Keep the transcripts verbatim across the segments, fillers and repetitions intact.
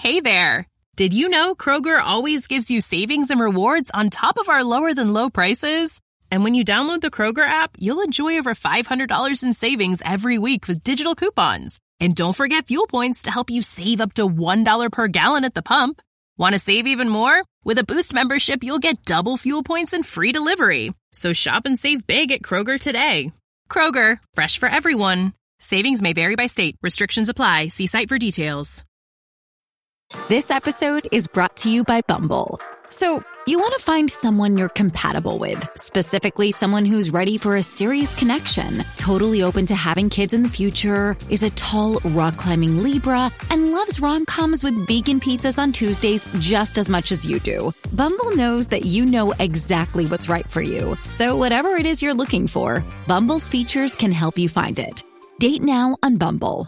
Hey there! Did you know Kroger always gives you savings and rewards on top of our lower-than-low prices? And when you download the Kroger app, you'll enjoy over five hundred dollars in savings every week with digital coupons. And don't forget fuel points to help you save up to one dollar per gallon at the pump. Want to save even more? With a Boost membership, you'll get double fuel points and free delivery. So shop and save big at Kroger today. Kroger, fresh for everyone. Savings may vary by state. Restrictions apply. See site for details. This episode is brought to you by Bumble. So, you want to find someone you're compatible with, specifically someone who's ready for a serious connection, totally open to having kids in the future, is a tall, rock-climbing Libra, and loves rom-coms with vegan pizzas on Tuesdays just as much as you do. Bumble knows that you know exactly what's right for you. So whatever it is you're looking for, Bumble's features can help you find it. Date now on Bumble.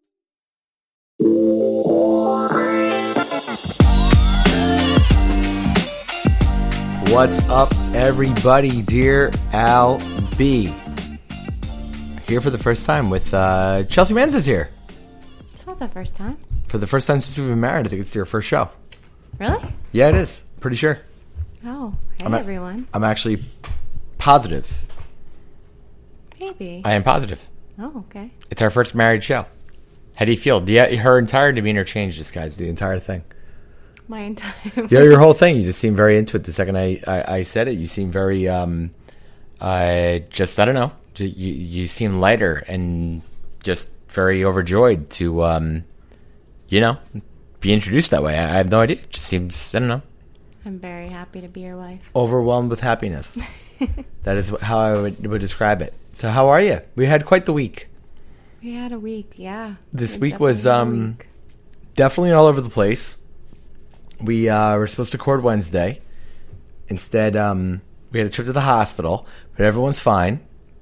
What's up, everybody? Dear Al B. Here for the first time with uh, Chelsea Manz's here. It's not the first time. For the first time since we've been married, I think it's your first show. Really? Yeah, it is. Pretty sure. Oh, hey I'm a- everyone. I'm actually positive. Maybe. I am positive. Oh, okay. It's our first married show. How do you feel? Yeah, her entire demeanor changed, this guy's the entire thing. My entire... Yeah, your whole thing. You just seem very into it. The second I, I, I said it, you seem very, um, uh, just, I don't know. You, you seem lighter and just very overjoyed to, um, you know, be introduced that way. I, I have no idea. It just seems, I don't know. I'm very happy to be your wife. Overwhelmed with happiness. That is how I would, would describe it. So how are you? We had quite the week. We had a week, yeah. This We week was definitely had a um, week. definitely all over the place. We uh, were supposed to record Wednesday. Instead, um, we had a trip to the hospital, but everyone's fine.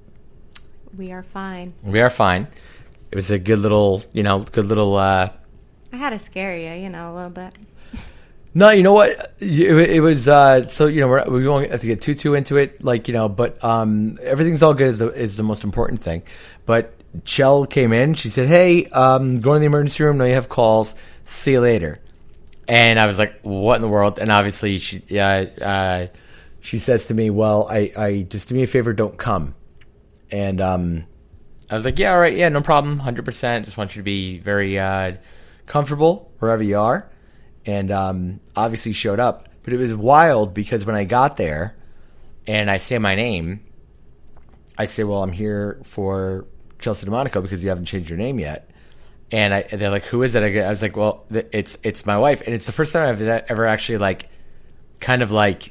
We are fine. We are fine. It was a good little, you know, good little... Uh, I had to scare you, you know, a little bit. no, you know what? It, it was... Uh, so, you know, we're, we won't have to get too, too into it, like, you know, but um, everything's all good is the, is the most important thing. But Chell came in. She said, hey, um, go to the emergency room. Now you have calls. See you later. And I was like, what in the world? And obviously, she uh, uh, she says to me, well, I, I just do me a favor, don't come. And um, I was like, yeah, all right, yeah, no problem, one hundred percent. Just want you to be very uh, comfortable wherever you are. And um, obviously showed up. But it was wild because when I got there and I say my name, I say, well, I'm here for Chelsea DeMonico because you haven't changed your name yet. And I, they're like, who is it? I was like, well, it's it's my wife. And it's the first time I've ever actually, like, kind of like,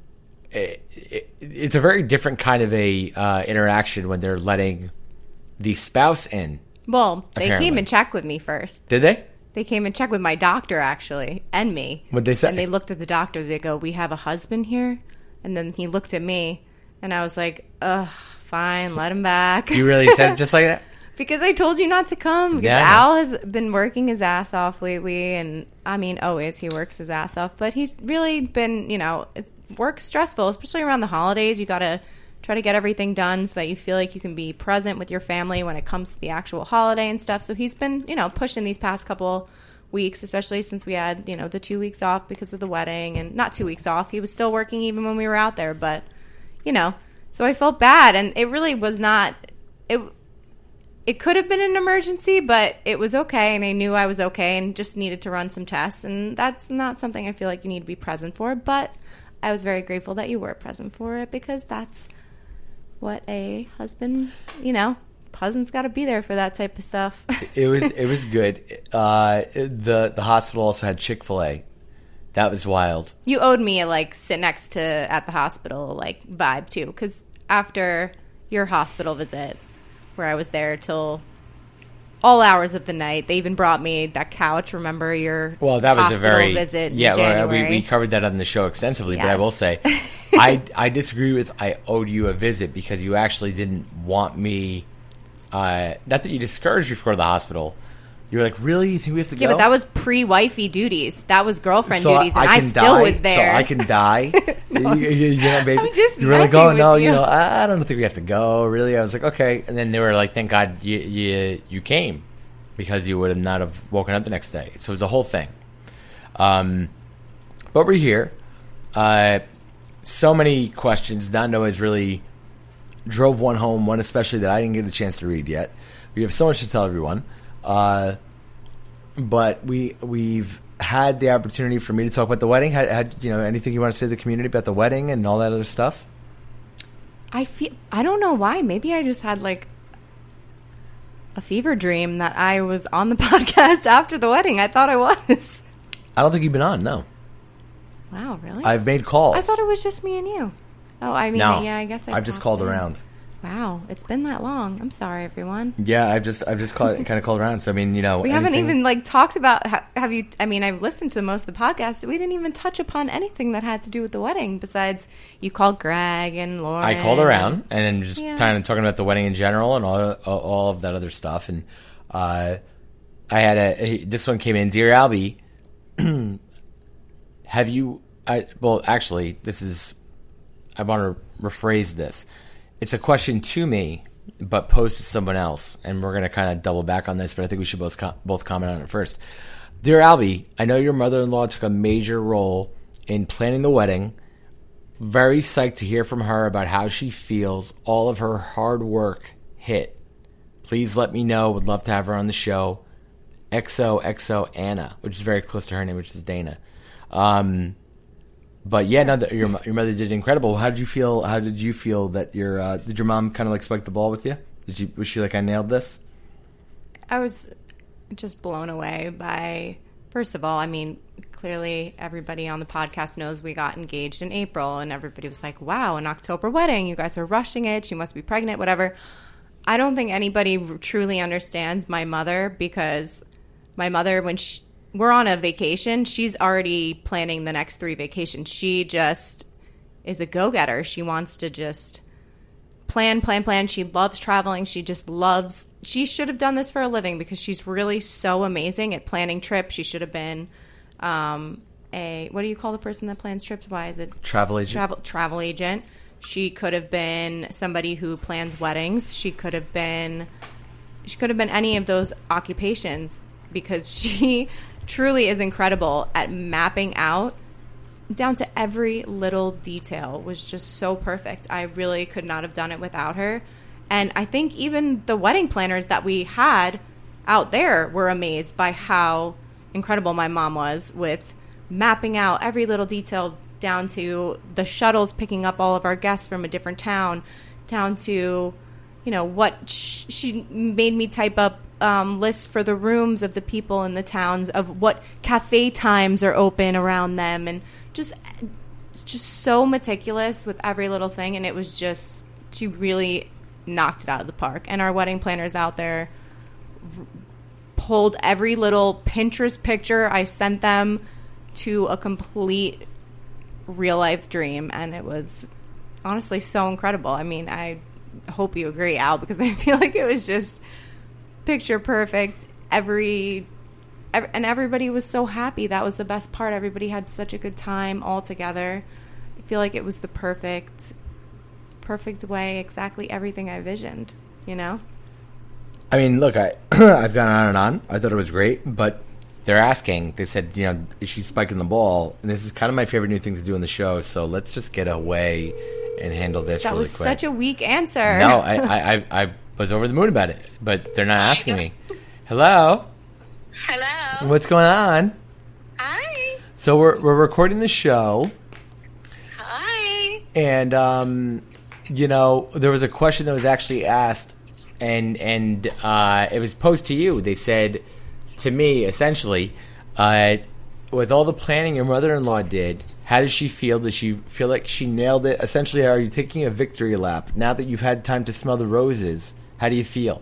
it, it, it's a very different kind of a uh, interaction when they're letting the spouse in. Well, they apparently. came and checked with me first. Did they? They came and checked with my doctor, actually, and me. What'd they say? And they looked at the doctor. They go, we have a husband here? And then he looked at me, and I was like, ugh, fine, let him back. You really said it just like that? Because I told you not to come. Because Yeah. Al has been working his ass off lately. And, I mean, always he works his ass off. But he's really been, you know, it's work's stressful, especially around the holidays. You got to try to get everything done so that you feel like you can be present with your family when it comes to the actual holiday and stuff. So he's been, you know, pushing these past couple weeks, especially since we had, you know, the two weeks off because of the wedding. And not two weeks off. He was still working even when we were out there. But, you know, so I felt bad. And it really was not... it. It could have been an emergency, but it was okay, and I knew I was okay and just needed to run some tests, and that's not something I feel like you need to be present for, but I was very grateful that you were present for it because that's what a husband, you know, husband's got to be there for that type of stuff. It was it was good. Uh, the the hospital also had Chick-fil-A. That was wild. You owed me a, like, sit next to at the hospital, like, vibe, too, because after your hospital visit, where I was there till all hours of the night. They even brought me that couch. Remember your well, that was a hospital very visit in yeah. January? Well, we, we covered that on the show extensively, Yes. but I will say, I I disagree with I owed you a visit because you actually didn't want me. Uh, not that you discouraged me for the hospital. You were like, really? You think we have to Yeah, go? but that was pre-wifey duties. That was girlfriend so duties, and I, can still die, was there. So I can die. No, you, you, you know, basically, I'm just you were like, messing oh with no, you. you know, I, I don't think we have to go. Really, I was like, okay. And then they were like, thank God you you, you came because you would have not have woken up the next day. So it was a whole thing. Um, but we're here. Uh, so many questions. Nando has really drove one home, one especially that I didn't get a chance to read yet. We have so much to tell everyone. Uh, but we, we've had the opportunity for me to talk about the wedding. Had, had you know anything you want to say to the community about the wedding and all that other stuff? I feel I don't know why. Maybe I just had like a fever dream that I was on the podcast after the wedding. I thought I was. I don't think you've been on. No. Wow, really? I've made calls. I thought it was just me and you. Oh, I mean, no, yeah, I guess I I've just called in. around. Wow, it's been that long. I'm sorry, everyone. Yeah, I've just I've just called, kind of called around. So I mean, you know, we anything... haven't even like talked about. Have you? I mean, I've listened to most of the podcasts. We didn't even touch upon anything that had to do with the wedding. Besides, you called Greg and Lauren. I called around and then just yeah. kind of talking about the wedding in general and all all of that other stuff. And uh, I had a this one came in, dear Albie. Have you? I well, actually, this is. I want to rephrase this. It's a question to me, but posed to someone else, and we're going to kind of double back on this, but I think we should both com- both comment on it first. Dear Albie, I know your mother-in-law took a major role in planning the wedding. Very psyched to hear from her about how she feels all of her hard work hit. Please let me know. Would love to have her on the show. X O X O Anna, which is very close to her name, which is Dana. Um... But yeah, no, the, your your mother did incredible. How did you feel? How did you feel that your uh, did your mom kind of like spike the ball with you? Did you was she like, I nailed this? I was just blown away by. First of all, I mean, clearly everybody on the podcast knows we got engaged in April, and everybody was like, "Wow, an October wedding! You guys are rushing it. She must be pregnant, whatever." I don't think anybody truly understands my mother because my mother, when she. We're on a vacation. She's already planning the next three vacations. She just is a go-getter. She wants to just plan, plan, plan. She loves traveling. She just loves – she should have done this for a living because she's really so amazing at planning trips. She should have been um, a – what do you call the person that plans trips? Why is it? Travel agent. Travel, travel agent. She could have been somebody who plans weddings. She could have been – she could have been any of those occupations because she – truly is incredible at mapping out down to every little detail. Was just so perfect. I really could not have done it without her. And I think even the wedding planners that we had out there were amazed by how incredible my mom was with mapping out every little detail down to the shuttles picking up all of our guests from a different town, down to, you know, what sh- she made me type up Um, lists for the rooms of the people in the towns of what cafe times are open around them, and just just so meticulous with every little thing. And it was just, she really knocked it out of the park. And our wedding planners out there r- pulled every little Pinterest picture I sent them to a complete real life dream, and it was honestly so incredible. I mean, I hope you agree, Al, because I feel like it was just picture perfect. Every, every and everybody was so happy. That was the best part. Everybody had such a good time all together. I feel like it was the perfect perfect way, exactly everything I visioned, you know? I mean, look, I I've gone on and on. I thought it was great, but they're asking. They said, you know, is she spiking the ball? And this is kind of my favorite new thing to do in the show, so let's just get away and handle this that really was quick. Such a weak answer. No, I, I, I, I was over the moon about it, but they're not asking me. Hello? Hello. What's going on? Hi. So we're we're recording the show. Hi. And, um, you know, there was a question that was actually asked, and and uh, it was posed to you. They said to me, essentially, uh, with all the planning your mother-in-law did, how does she feel? Does she feel like she nailed it? Essentially, are you taking a victory lap? Now that you've had time to smell the roses, how do you feel?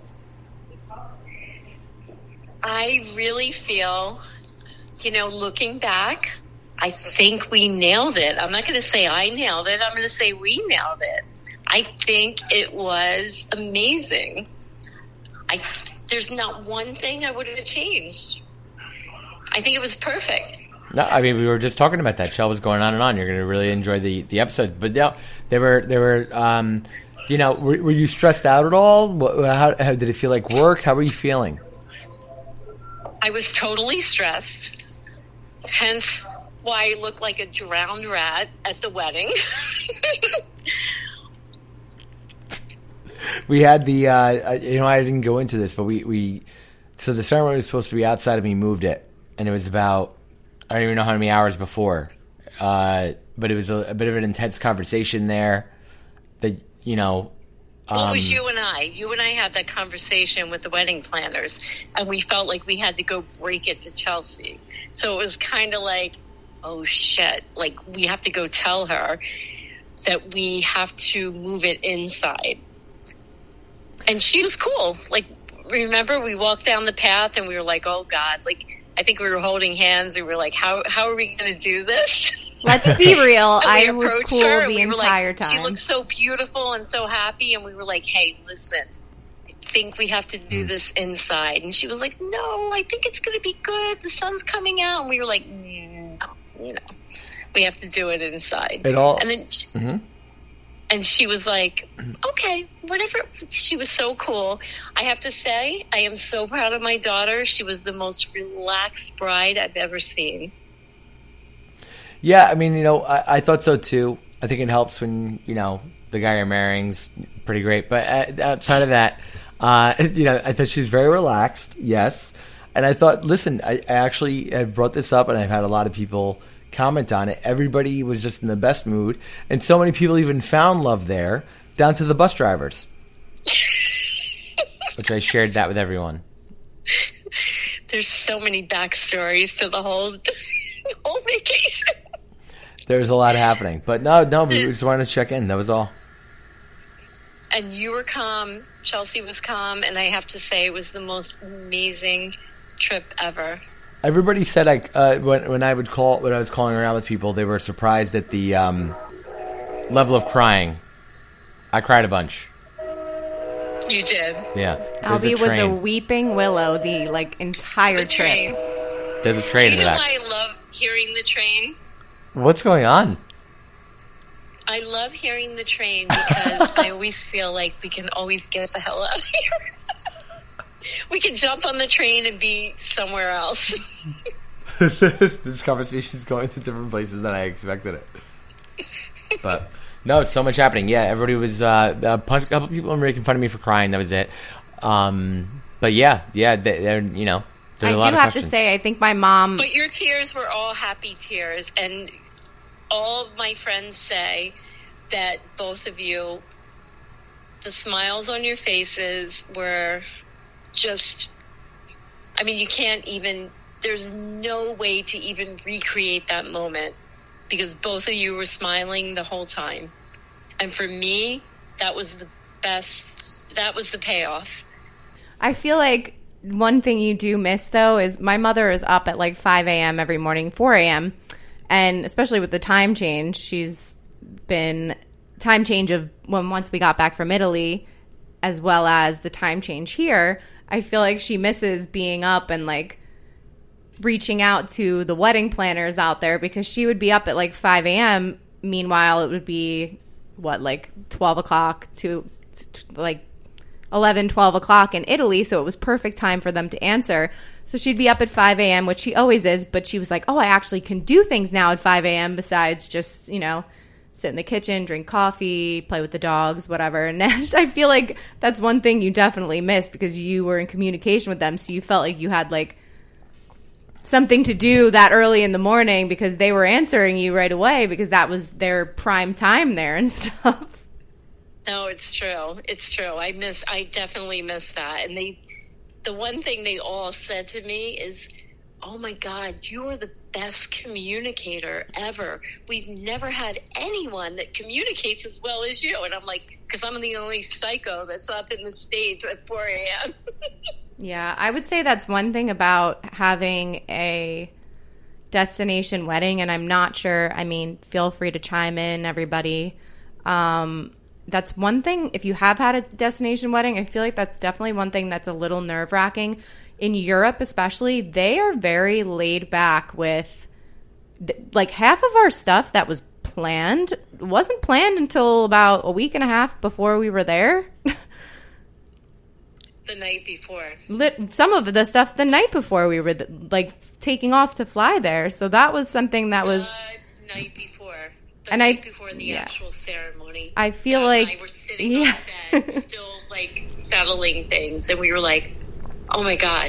I really feel, you know, looking back, I think we nailed it. I'm not going to say I nailed it. I'm going to say we nailed it. I think it was amazing. I there's not one thing I would have changed. I think it was perfect. No, I mean, we were just talking about that. Shell was going on and on. You're going to really enjoy the, the episode. But no, they were, they were, um, you know, were, were you stressed out at all? How, how did it feel like work? How were you feeling? I was totally stressed. Hence why I look like a drowned rat at the wedding. We had the, uh, you know, I didn't go into this, but we, we, so the ceremony was supposed to be outside and we moved it. And it was about, I don't even know how many hours before. Uh, but it was a, a bit of an intense conversation there that, you know. Um, well, it was you and I. You and I had that conversation with the wedding planners, and we felt like we had to go break it to Chelsea. So it was kind of like, oh, shit. Like, we have to go tell her that we have to move it inside. And she was cool. Like, remember, we walked down the path, and we were like, oh, God. Like, I think we were holding hands. We were like, how how are we going to do this? Let's be real. I was approached cool her, the we were entire like, time. She looked so beautiful and so happy, and we were like, hey, listen, I think we have to do this inside. And she was like, no, I think it's going to be good. The sun's coming out. And we were like, no, no. We have to do it inside. It all, and then she, mm-hmm. and she was like, okay, whatever. She was so cool. I have to say, I am so proud of my daughter. She was the most relaxed bride I've ever seen. Yeah, I mean, you know, I, I thought so too. I think it helps when, you know, the guy you're marrying's pretty great. But outside of that, uh, you know, I thought she was very relaxed, yes. And I thought, listen, I, I actually had brought this up, and I've had a lot of people comment on it. Everybody was just in the best mood, and so many people even found love there, down to the bus drivers, which I shared that with everyone. There's so many backstories to the whole, the whole vacation. There's a lot happening, but no, no, we just wanted to check in. That was all. And you were calm. Chelsea was calm, and I have to say, it was the most amazing trip ever. Everybody said I uh, when when I would call when I was calling around with people, they were surprised at the um, level of crying. I cried a bunch. You did. Yeah. Albie a was a weeping willow the like entire The trip. train. There's a train Do in you the know back. why I love hearing the train? What's going on? I love hearing the train because I always feel like we can always get the hell out of here. We can jump on the train and be somewhere else. this, this conversation is going to different places than I expected it. But no, it's so much happening. Yeah, everybody was uh, a, bunch, a couple people were making fun of me for crying. That was it. Um, but yeah, yeah, they, they're you know. I a do lot of have questions. to say, I think my mom. But your tears were all happy tears, and all of my friends say that both of you, the smiles on your faces were just, I mean, you can't even, there's no way to even recreate that moment because both of you were smiling the whole time. And for me, that was the best, that was the payoff. I feel like one thing you do miss, though, is my mother is up at like five a.m. every morning, four a.m., and especially with the time change, she's been time change of when once we got back from Italy, as well as the time change here. I feel like she misses being up and like reaching out to the wedding planners out there because she would be up at like five a.m. Meanwhile, it would be what, like twelve o'clock to, to like eleven, twelve o'clock in Italy. So it was perfect time for them to answer. So she'd be up at five a.m., which she always is, but she was like, oh, I actually can do things now at five a.m. besides just, you know, sit in the kitchen, drink coffee, play with the dogs, whatever. And I feel like that's one thing you definitely missed because you were in communication with them. So you felt like you had like something to do that early in the morning because they were answering you right away because that was their prime time there and stuff. No, it's true. It's true. I miss, I definitely miss that. And they, the one thing they all said to me is, oh my God, you are the best communicator ever. We've never had anyone that communicates as well as you. And I'm like, because I'm the only psycho that's up in the stage at four a.m. Yeah, I would say that's one thing about having a destination wedding. And I'm not sure, I mean, feel free to chime in, everybody. Um, that's one thing. If you have had a destination wedding, I feel like that's definitely one thing that's a little nerve-wracking. In Europe especially, they are very laid back with, like, half of our stuff that was planned wasn't planned until about a week and a half before we were there. The night before. Lit, some of the stuff the night before we were like taking off to fly there. So that was something that was the night before. The and night I, before the yeah. actual ceremony. I feel Dad like and I were sitting yeah. on bed, still like settling things, and we were like, "Oh my god!"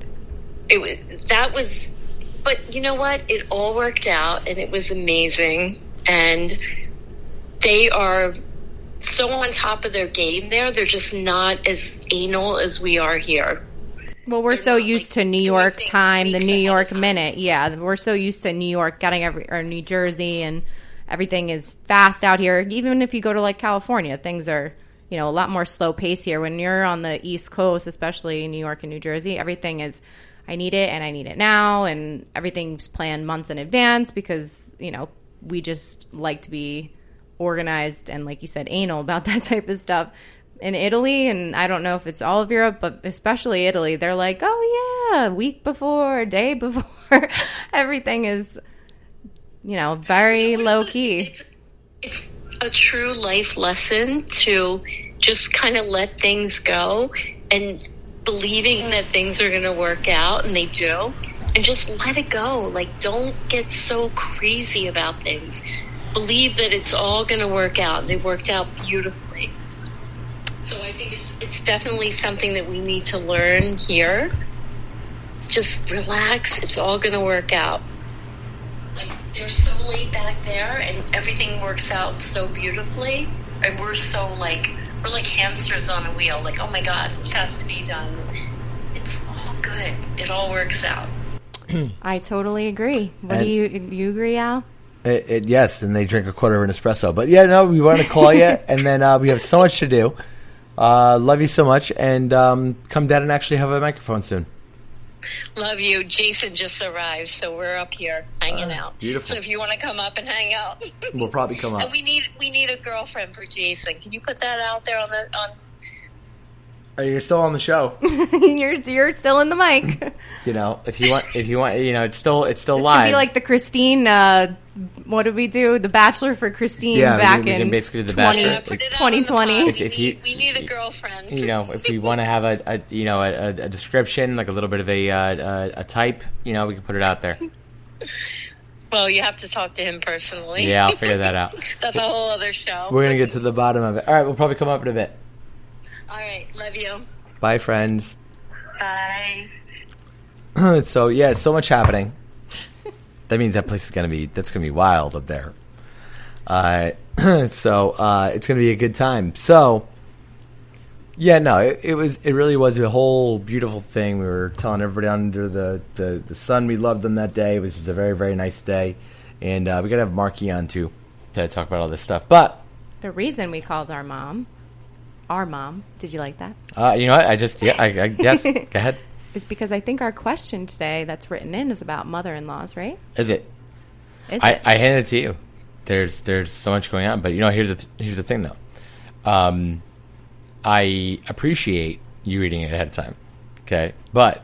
It was that was, but you know what? It all worked out, and it was amazing. And they are so on top of their game there. They're just not as anal as we are here. Well, we're They're so not, used like, to New doing York things time, the weeks New ahead of York time. minute. Yeah, we're so used to New York getting every, or New Jersey, and everything is fast out here. Even if you go to like California, things are, you know, a lot more slow pace here. When you're on the East Coast, especially New York and New Jersey, everything is, I need it and I need it now, and everything's planned months in advance because, you know, we just like to be organized and, like you said, anal about that type of stuff. In Italy, and I don't know if it's all of Europe, but especially Italy, they're like, oh yeah, week before, day before. Everything is, you know, very You know, low it's, key. It's, it's a true life lesson to just kind of let things go and believing that things are going to work out, and they do, and just let it go. Like, don't get so crazy about things. Believe that it's all going to work out, and it worked out beautifully. So I think it's, it's definitely something that we need to learn here. Just relax. It's all going to work out. Like, they're so laid back there, and everything works out so beautifully. And we're so, like, we're like hamsters on a wheel. Like, oh, my God, this has to be done. It's all good. It all works out. I totally agree. What And- do you you agree, Al? It, it, yes, and they drink a quarter of an espresso. But yeah, no, we want to call you, and then uh, we have so much to do. Uh, love you so much, and um, come down and actually have a microphone soon. Love you. Jason just arrived, so we're up here hanging Ah, out. beautiful. So if you want to come up and hang out, We'll probably come up. and we need we need a girlfriend for Jason. Can you put that out there on the on? Uh, You're still on the show. you're you're still in the mic. You know, if you want, if you want, you know, it's still it's still This live. could be like the Christine. Uh, what did we do? The Bachelor for Christine Yeah, we- back we can in basically do The twenty Bachelor. Yeah, put it out twenty on the twenty. pod. If- if we, you- need, we need a girlfriend. you know, if we want to have a, a you know a, a description, like a little bit of a, uh, a a type, you know, we can put it out there. Well, you have to talk to him personally. Yeah, I'll figure that out. That's a whole other show. We're gonna get to the bottom of it. All right, we'll probably come up in a bit. All right, love you. Bye, friends. Bye. So yeah, so much happening. That means that place is gonna be that's gonna be wild up there. Uh, so uh, it's gonna be a good time. So yeah, no, it, it was it really was a whole beautiful thing. We were telling everybody under the, the, the sun we loved them that day. It was just a very very nice day, and uh, we gotta have Marky on too to talk about all this stuff. But The reason we called our mom, our mom, did you like that? uh, you know what? I just yeah, I, I guess go ahead. Is because I think our question today that's written in is about mother-in-laws, right? Is it? Is I, it? I hand it to you. There's there's so much going on, but you know here's the th- here's the thing though. Um, I appreciate you reading it ahead of time, okay? But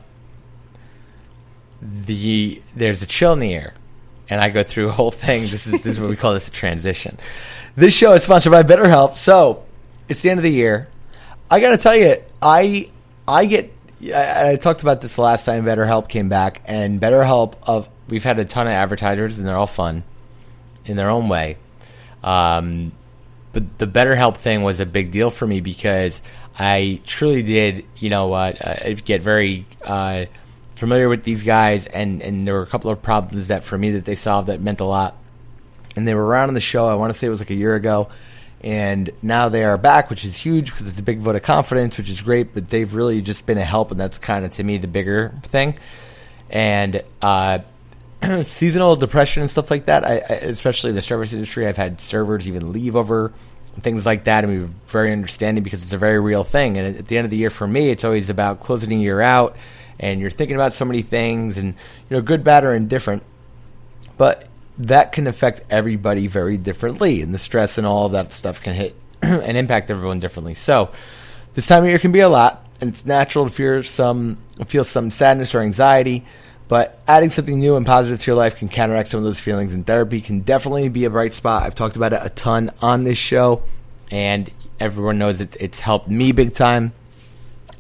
the there's a chill in the air, and I go through a whole thing. This is this is what we call this a transition. This show is sponsored by BetterHelp. So it's the end of the year. I got to tell you, I I get. I, I talked about this last time BetterHelp came back, and BetterHelp of we've had a ton of advertisers, and they're all fun in their own way. Um, but the BetterHelp thing was a big deal for me because I truly did, you know what, uh, get very uh, familiar with these guys, and, and there were a couple of problems that for me that they solved that meant a lot. And they were around on the show, I want to say it was like a year ago, and now they are back, which is huge because it's a big vote of confidence, which is great, but they've really just been a help, and that's kind of, to me, the bigger thing. And uh, seasonal depression and stuff like that, I, I, especially the service industry, I've had servers even leave over and things like that, and we were very understanding because it's a very real thing. And at the end of the year, for me, it's always about closing the year out, and you're thinking about so many things, and you know, good, bad, or indifferent. But that can affect everybody very differently, and the stress and all of that stuff can hit and impact everyone differently. So this time of year can be a lot, and it's natural to fear some, feel some sadness or anxiety, but adding something new and positive to your life can counteract some of those feelings, and therapy can definitely be a bright spot. I've talked about it a ton on this show, and everyone knows it, it's helped me big time.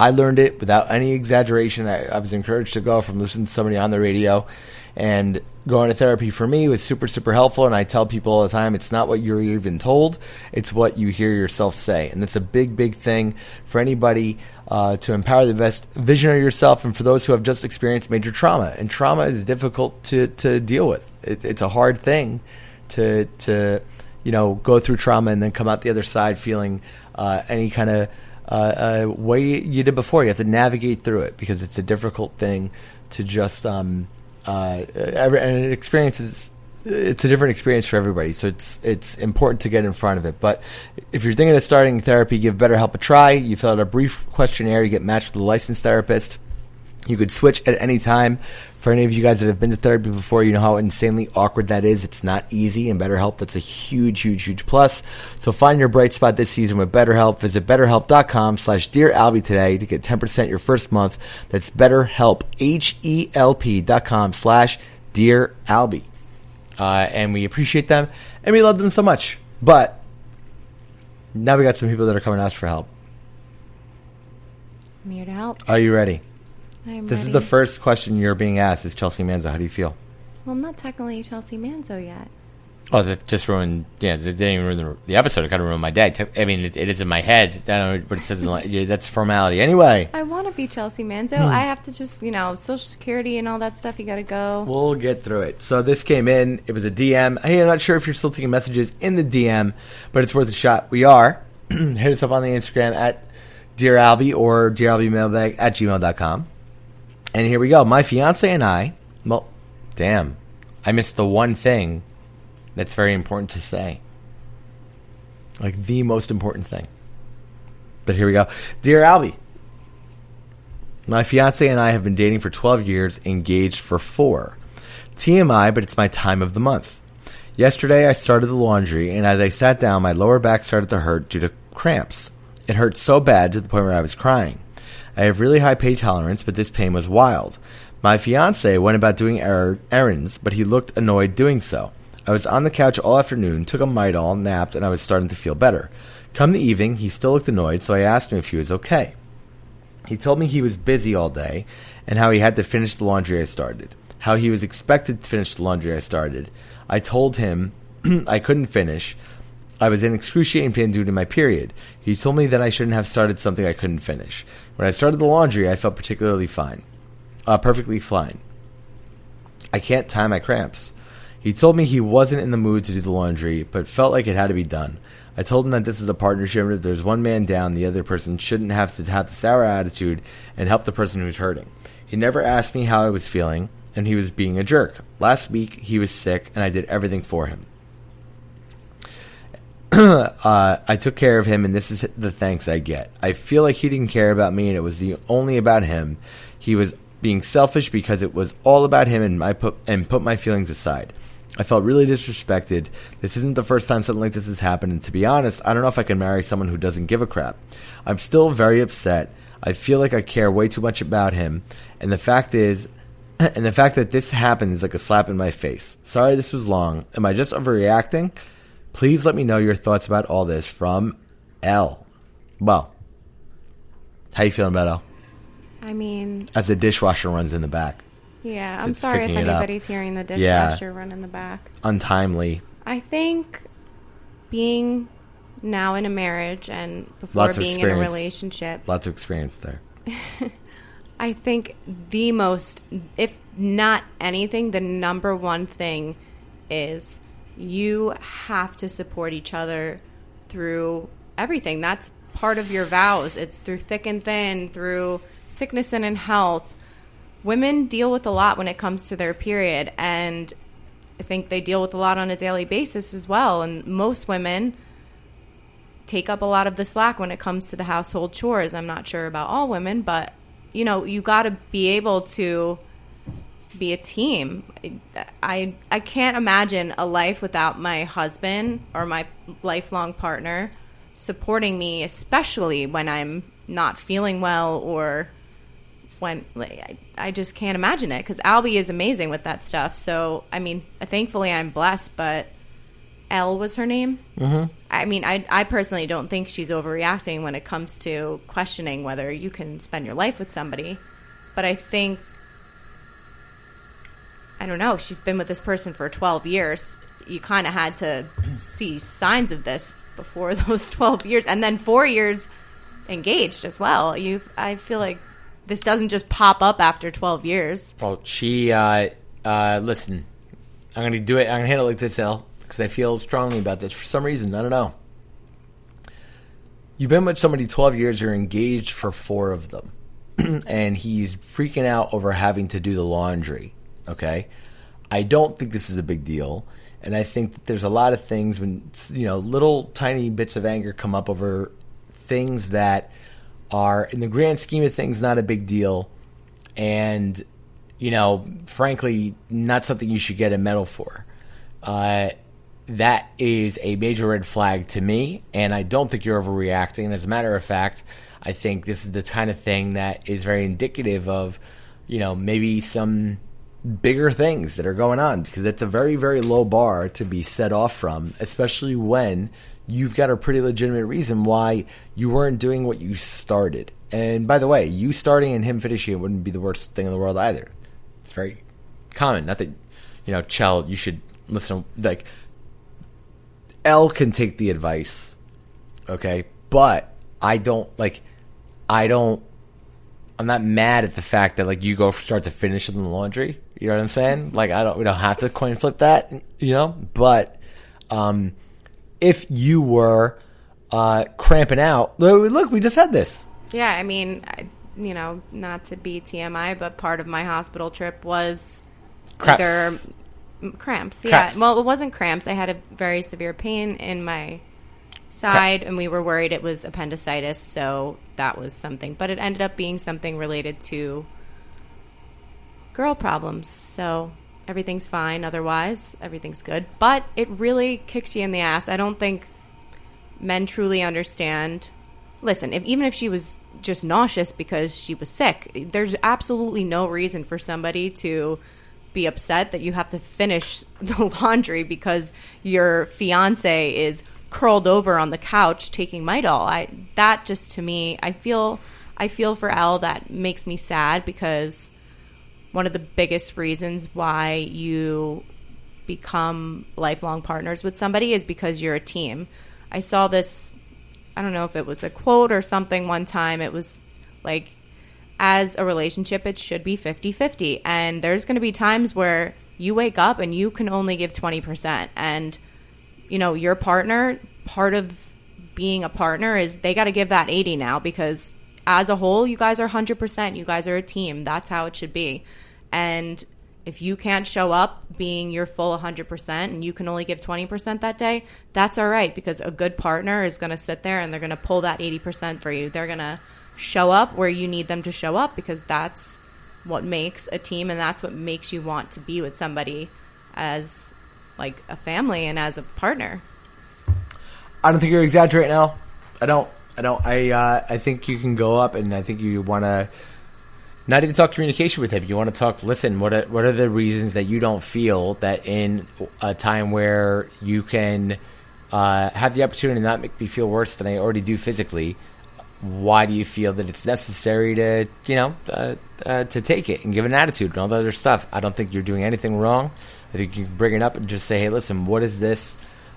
I learned it without any exaggeration. I, I was encouraged to go from listening to somebody on the radio, and going to therapy for me was super, super helpful. And I tell people all the time, it's not what you're even told, it's what you hear yourself say. And that's a big, big thing for anybody uh, to empower the best vision of yourself, and for those who have just experienced major trauma. And trauma is difficult to, to deal with. It, it's a hard thing to, to, you know, go through trauma and then come out the other side feeling uh, any kind of uh, uh, way you did before. You have to navigate through it because it's a difficult thing to just um, uh, every, and it experiences. It's a different experience for everybody, so it's it's important to get in front of it. But if you're thinking of starting therapy, give BetterHelp a try. You fill out a brief questionnaire, you get matched with a licensed therapist. You could switch at any time. For any of you guys that have been to therapy before, you know how insanely awkward that is. It's not easy, and BetterHelp, that's a huge, huge, huge plus. So find your bright spot this season with BetterHelp. Visit betterhelp.com slash Dear Albie today to get ten percent your first month. That's BetterHelp, H-E-L-P dot com slash Dear Albie. Uh, and we appreciate them, and we love them so much. But now we got some people that are coming to us for help. I'm here to help. Are you ready? I'm this ready. is the first question you're being asked is Chelsea Manzo. How do you feel? Well, I'm not technically Chelsea Manzo yet. Oh, that just ruined, yeah, it didn't even ruin the, the episode. It kind of ruined my day. I mean, it, it is in my head. I don't know what it says. In the, yeah, that's formality. Anyway. I want to be Chelsea Manzo. Hmm. I have to just, you know, Social Security and all that stuff. You got to go. We'll get through it. So this came in. It was a D M. Hey, I'm not sure if you're still taking messages in the D M, but it's worth a shot. We are. Hit us up on the Instagram at Dear Albie or Dear Albie Mailbag at gmail dot com. And here we go. My fiance and I, well, damn, I missed the one thing that's very important to say. Like the most important thing. But here we go. Dear Albie, my fiance and I have been dating for twelve years, engaged for four. T M I, but it's my time of the month. Yesterday I started the laundry, and as I sat down, my lower back started to hurt due to cramps. It hurt so bad to the point where I was crying. I have really high pain tolerance, but this pain was wild. My fiance went about doing er- errands, but he looked annoyed doing so. I was on the couch all afternoon, took a Midol, napped, and I was starting to feel better. Come the evening, he still looked annoyed, so I asked him if he was okay. He told me he was busy all day, and how he had to finish the laundry I started. How he was expected to finish the laundry I started. I told him I couldn't finish. I was in excruciating pain due to my period. He told me that I shouldn't have started something I couldn't finish. When I started the laundry, I felt particularly fine. Uh, perfectly fine. I can't tie my cramps. He told me he wasn't in the mood to do the laundry, but felt like it had to be done. I told him that this is a partnership, and if there's one man down, the other person shouldn't have to have the sour attitude and help the person who's hurting. He never asked me how I was feeling, and he was being a jerk. Last week, he was sick, and I did everything for him. uh, I took care of him, and this is the thanks I get. I feel like he didn't care about me, and it was the only about him. He was being selfish because it was all about him, and I put and put my feelings aside. I felt really disrespected. This isn't the first time something like this has happened, and to be honest, I don't know if I can marry someone who doesn't give a crap. I'm still very upset. I feel like I care way too much about him, and the fact is, and the fact that this happened is like a slap in my face. Sorry this was long. Am I just overreacting? Please let me know your thoughts about all this. From L. Well, how you feeling about L? I mean, as the dishwasher runs in the back. Yeah, I'm It's sorry if picking it up. anybody's hearing the Yeah. dishwasher run in the back. Untimely. I think being now in a marriage and before Lots of being in a experience. relationship, Lots of experience there. I think the most, if not anything, the number one thing is you have to support each other through everything. That's part of your vows. It's through thick and thin, through sickness and in health. Women deal with a lot when it comes to their period, and I think they deal with a lot on a daily basis as well. And most women take up a lot of the slack when it comes to the household chores. I'm not sure about all women, but you know, you got to be able to be a team. I I can't imagine a life without my husband or my lifelong partner supporting me, especially when I'm not feeling well or when like, I, I just can't imagine it, because Albie is amazing with that stuff. So, I mean, thankfully I'm blessed, but Elle was her name. Mm-hmm. I mean, I, I personally don't think she's overreacting when it comes to questioning whether you can spend your life with somebody. But I think, I don't know, she's been with this person for twelve years. You kind of had to see signs of this before those twelve years. And then four years engaged as well. You, I feel like this doesn't just pop up after twelve years. Well, she, uh, uh, listen, I'm going to do it. I'm going to handle it like this, Elle, because I feel strongly about this for some reason. I don't know. You've been with somebody twelve years. You're engaged for four of them. And he's freaking out over having to do the laundry. Okay? I don't think this is a big deal. And I think that there's a lot of things when, you know, little tiny bits of anger come up over things that are, in the grand scheme of things, not a big deal. And, you know, frankly, not something you should get a medal for. Uh, that is a major red flag to me, and I don't think you're overreacting. And as a matter of fact, I think this is the kind of thing that is very indicative of, you know, maybe some bigger things that are going on, because it's a very, very low bar to be set off from, especially when you've got a pretty legitimate reason why you weren't doing what you started. And by the way, you starting and him finishing it wouldn't be the worst thing in the world either. It's very common. Not that, you know, Chell, you should listen. Like, Elle can take the advice, okay? But I don't, like, I don't, I'm not mad at the fact that, like, you go from start to finish in the laundry. You know what I'm saying? Like, I don't, we don't have to coin flip that, you know? But um, if you were uh, cramping out, look, we just had this. Yeah, I mean, I, you know, not to be T M I, but part of my hospital trip was Cramps. either cramps. Yeah, Cramps. well, it wasn't cramps. I had a very severe pain in my side, Cramp. and we were worried it was appendicitis, so that was something. But it ended up being something related to girl problems, so everything's fine. Otherwise, everything's good. But it really kicks you in the ass. I don't think men truly understand. Listen, if, even if she was just nauseous because she was sick, there's absolutely no reason for somebody to be upset that you have to finish the laundry because your fiance is curled over on the couch taking Midol. I that just, to me, I feel I feel for Elle. That makes me sad, because one of the biggest reasons why you become lifelong partners with somebody is because you're a team. I saw this, I don't know if it was a quote or something one time. It was like, as a relationship, it should be fifty-fifty. And there's going to be times where you wake up and you can only give twenty percent. And, you know, your partner, part of being a partner is they got to give that eighty now, because as a whole, you guys are one hundred percent. You guys are a team. That's how it should be. And if you can't show up being your full one hundred percent and you can only give twenty percent that day, that's all right, because a good partner is going to sit there and they're going to pull that eighty percent for you. They're going to show up where you need them to show up, because that's what makes a team, and that's what makes you want to be with somebody as like a family and as a partner. I don't think you're exaggerating now. I don't. I don't. I. Uh, I think you can go up, and I think you want to not even talk communication with him. You want to talk. Listen, what are, what are the reasons that you don't feel that in a time where you can uh, have the opportunity to not make me feel worse than I already do physically? Why do you feel that it's necessary to, you know, uh, uh, to take it and give an attitude and all the other stuff? I don't think you're doing anything wrong. I think you can bring it up and just say, hey, listen, what is this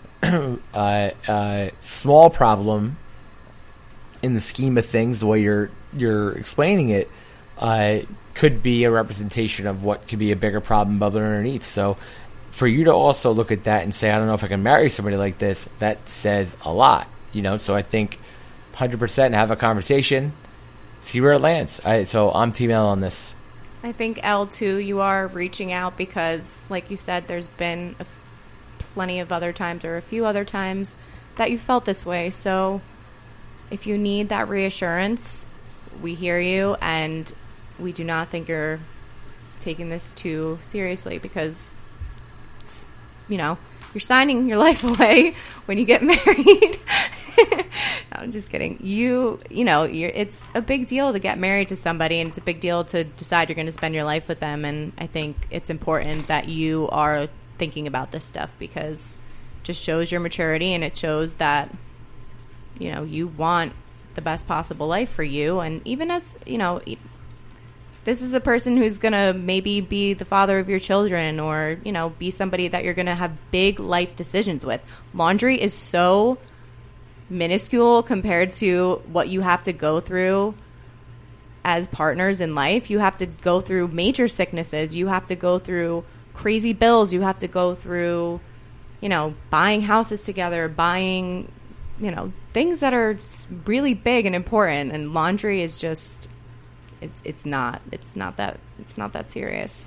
uh, uh, small problem in the scheme of things? The way you're you're explaining it uh, could be a representation of what could be a bigger problem bubbling underneath. So for you to also look at that and say, I don't know if I can marry somebody like this, that says a lot, you know. So I think one hundred percent have a conversation, see where it lands. I, so I'm Team L on this. I think, Elle, too, you are reaching out because, like you said, there's been a, plenty of other times or a few other times that you felt this way. So if you need that reassurance, we hear you, and we do not think you're taking this too seriously, because, you know, you're signing your life away when you get married. I'm just kidding. You, you know, you're, it's a big deal to get married to somebody, and it's a big deal to decide you're going to spend your life with them. And I think it's important that you are thinking about this stuff, because just shows your maturity, and it shows that, you know, you want the best possible life for you. And even as, you know, this is a person who's going to maybe be the father of your children, or, you know, be somebody that you're going to have big life decisions with. Laundry is so minuscule compared to what you have to go through as partners in life. You have to go through major sicknesses. You have to go through crazy bills. You have to go through, you know, buying houses together, buying, you know, things that are really big and important. And laundry is just, it's it's not it's not that it's not that serious.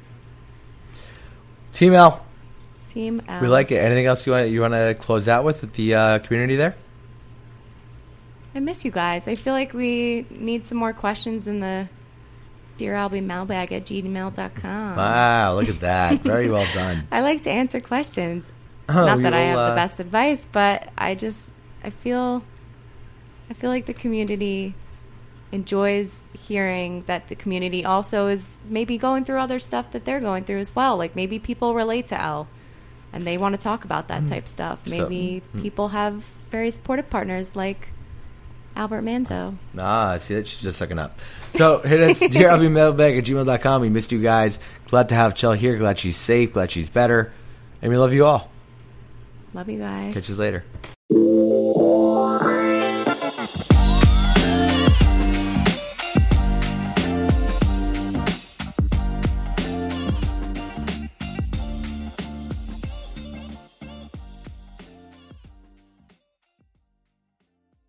Team L. Team L. We like it. Anything else you want you want to close out with with the uh, community there? I miss you guys. I feel like we need some more questions in the Dear Albie mailbag at gmail dot com. Wow, look at that. Very well done. I like to answer questions. Oh, Not that I will, have uh, the best advice, but I just I feel I feel like the community enjoys hearing that the community also is maybe going through other stuff that they're going through as well. Like maybe people relate to L and they want to talk about that type stuff. Maybe So- people have very supportive partners like Albert Manzo. Ah, I see that. She's just sucking up. So hit us, dear albie mailbag at gmail dot com. We missed you guys. Glad to have Chell here. Glad she's safe. Glad she's better. And we love you all. Love you guys. Catch you later.